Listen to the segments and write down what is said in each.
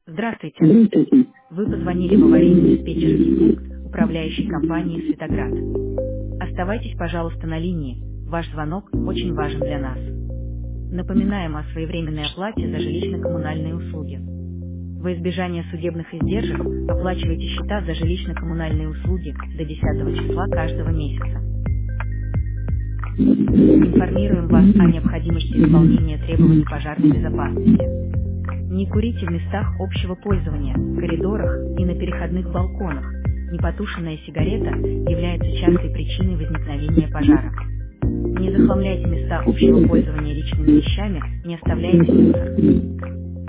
Здравствуйте. Вы позвонили в аварийный диспетчерский пункт управляющей компании «Светоград». Оставайтесь, пожалуйста, на линии. Ваш звонок очень важен для нас. Напоминаем о своевременной оплате за жилищно-коммунальные услуги. Во избежание судебных издержек оплачивайте счета за жилищно-коммунальные услуги до 10 числа каждого месяца. Информируем вас о необходимости исполнения требований пожарной безопасности. Не курите в местах общего пользования, коридорах и на переходных балконах. Непотушенная сигарета является частой причиной возникновения пожара. Не захламляйте места общего пользования личными вещами, не оставляйте мусор.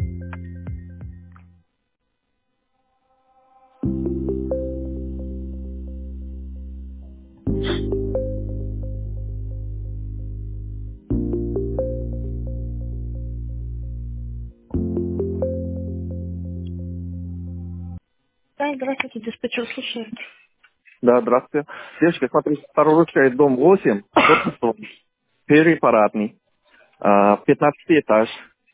Да, здравствуйте, диспетчер слушает. Да, здравствуйте. Девочка, смотрите, Старорусская, дом 8, корпус первый парадный, 15 этаж,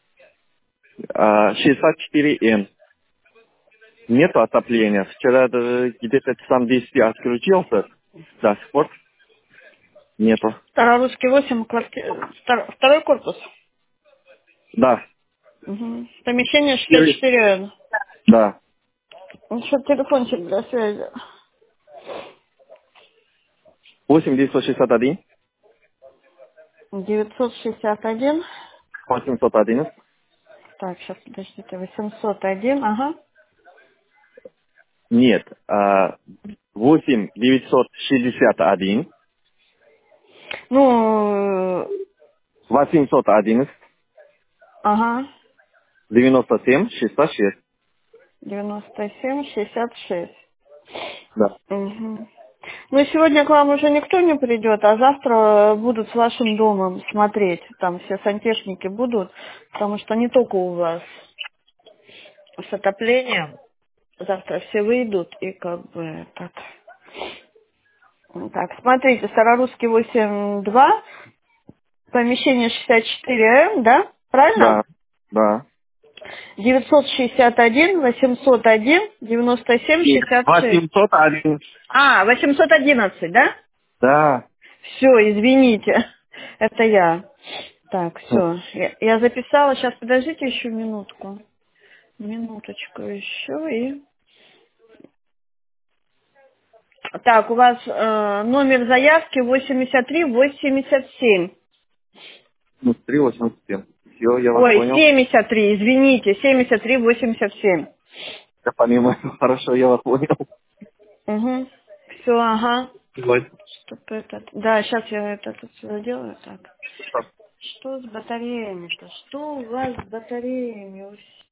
64Н. Нету отопления. Вчера даже где-то сам 10 отключился, до сих пор нету. Старорусский 8, второй корпус. Да, Угу. Помещение первый, 64Н. да. Еще телефончик для связи. 8961, 961. 811, Так, сейчас, подождите, 801, ага. нет, 8961, Ну, 811, ага, 97, 66. 97, 66. Да, Угу. Ну, сегодня к вам уже никто не придет, а завтра будут с вашим домом смотреть. Там все сантехники будут, потому что не только у вас с отоплением. Завтра все выйдут и как бы так. Так, смотрите, Старорусский 8.2, помещение 64М, да? Правильно? да, да. 961, 801, 97, Нет, 66. 811. А, 811, да? Да. Все, извините, это я. Так, все, я записала, сейчас подождите еще минутку. Минуточку еще и... Так, у вас номер заявки 8387. 387. Все, я вас Ой, понял. 73, извините, 7387. Я понимаю. Хорошо, я вас понял. Угу. Все, ага. Давай. Чтоб этот... Да, сейчас я это тут всё сделаю. Так. Что с батареями-то? Что у вас с батареями?